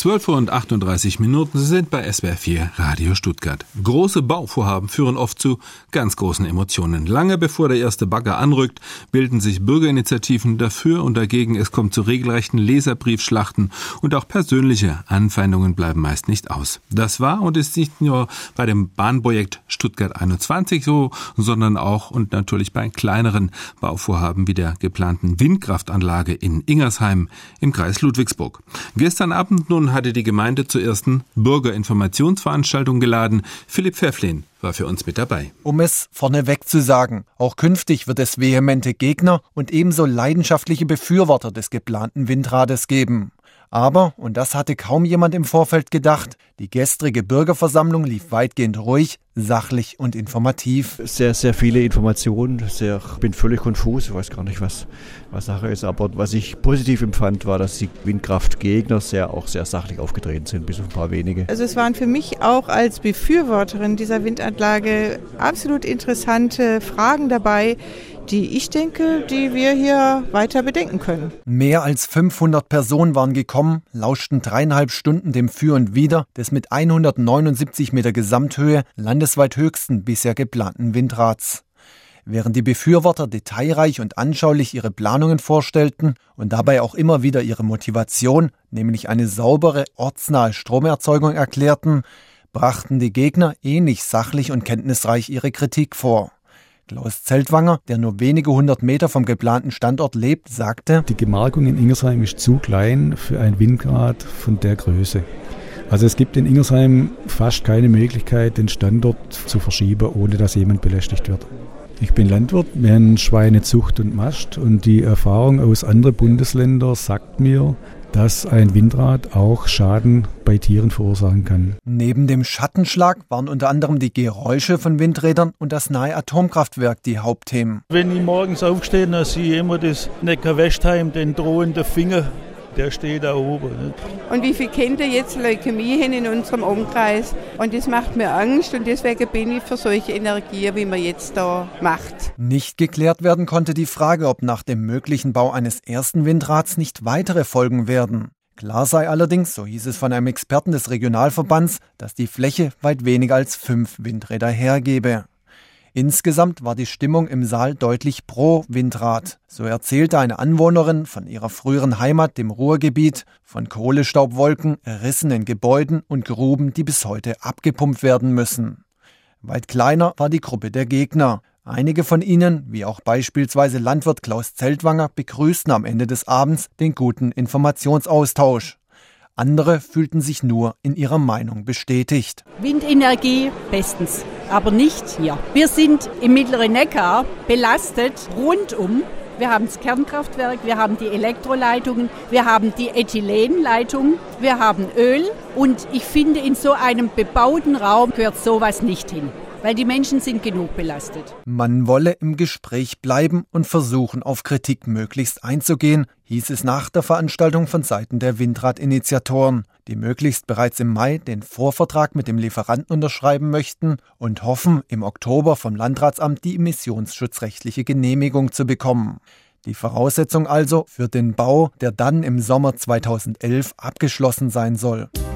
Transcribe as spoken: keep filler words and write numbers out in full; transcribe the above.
zwölf Uhr und achtunddreißig Minuten. Sie sind bei S W R vier Radio Stuttgart. Große Bauvorhaben führen oft zu ganz großen Emotionen. Lange bevor der erste Bagger anrückt, bilden sich Bürgerinitiativen dafür und dagegen. Es kommt zu regelrechten Leserbriefschlachten und auch persönliche Anfeindungen bleiben meist nicht aus. Das war und ist nicht nur bei dem Bahnprojekt Stuttgart einundzwanzig so, sondern auch und natürlich bei kleineren Bauvorhaben wie der geplanten Windkraftanlage in Ingersheim im Kreis Ludwigsburg. Gestern Abend nun hatte die Gemeinde zur ersten Bürgerinformationsveranstaltung geladen. Philipp Pfefflin war für uns mit dabei. Um es vorneweg zu sagen, auch künftig wird es vehemente Gegner und ebenso leidenschaftliche Befürworter des geplanten Windrades geben. Aber, und das hatte kaum jemand im Vorfeld gedacht, die gestrige Bürgerversammlung lief weitgehend ruhig, sachlich und informativ. Sehr, sehr viele Informationen. Sehr, ich bin völlig konfus, ich weiß gar nicht, was, was Sache ist. Aber was ich positiv empfand, war, dass die Windkraftgegner sehr, auch sehr sachlich aufgetreten sind, bis auf ein paar wenige. Also es waren für mich auch als Befürworterin dieser Windanlage absolut interessante Fragen dabei, die ich denke, die wir hier weiter bedenken können. Mehr als fünfhundert Personen waren gekommen, lauschten dreieinhalb Stunden dem Für und Wider des mit hundertneunundsiebzig Meter Gesamthöhe landesweit höchsten bisher geplanten Windrads. Während die Befürworter detailreich und anschaulich ihre Planungen vorstellten und dabei auch immer wieder ihre Motivation, nämlich eine saubere, ortsnahe Stromerzeugung erklärten, brachten die Gegner ähnlich sachlich und kenntnisreich ihre Kritik vor. Klaus Zeltwanger, der nur wenige hundert Meter vom geplanten Standort lebt, sagte: Die Gemarkung in Ingersheim ist zu klein für ein Windrad von der Größe. Also es gibt in Ingersheim fast keine Möglichkeit, den Standort zu verschieben, ohne dass jemand belästigt wird. Ich bin Landwirt, wir haben Schweinezucht und Mast und die Erfahrung aus anderen Bundesländern sagt mir, dass ein Windrad auch Schaden bei Tieren verursachen kann. Neben dem Schattenschlag waren unter anderem die Geräusche von Windrädern und das nahe Atomkraftwerk die Hauptthemen. Wenn ich morgens aufstehe, dann sehe ich immer das Neckar-Westheim, den drohenden Finger, der steht da oben. Und wie viele Kinder jetzt Leukämie haben in unserem Umkreis. Und das macht mir Angst und deswegen bin ich für solche Energien, wie man jetzt da macht. Nicht geklärt werden konnte die Frage, ob nach dem möglichen Bau eines ersten Windrads nicht weitere folgen werden. Klar sei allerdings, so hieß es von einem Experten des Regionalverbands, dass die Fläche weit weniger als fünf Windräder hergebe. Insgesamt war die Stimmung im Saal deutlich pro Windrad. So erzählte eine Anwohnerin von ihrer früheren Heimat, dem Ruhrgebiet, von Kohlestaubwolken, rissenen Gebäuden und Gruben, die bis heute abgepumpt werden müssen. Weit kleiner war die Gruppe der Gegner. Einige von ihnen, wie auch beispielsweise Landwirt Klaus Zeltwanger, begrüßten am Ende des Abends den guten Informationsaustausch. Andere fühlten sich nur in ihrer Meinung bestätigt. Windenergie bestens, aber nicht hier. Wir sind im Mittleren Neckar belastet rundum. Wir haben das Kernkraftwerk, wir haben die Elektroleitungen, wir haben die Ethylenleitung, wir haben Öl. Und ich finde, in so einem bebauten Raum gehört sowas nicht hin. Weil die Menschen sind genug belastet. Man wolle im Gespräch bleiben und versuchen, auf Kritik möglichst einzugehen, hieß es nach der Veranstaltung von Seiten der Windrad-Initiatoren, die möglichst bereits im Mai den Vorvertrag mit dem Lieferanten unterschreiben möchten und hoffen, im Oktober vom Landratsamt die emissionsschutzrechtliche Genehmigung zu bekommen. Die Voraussetzung also für den Bau, der dann im Sommer zweitausendelf abgeschlossen sein soll.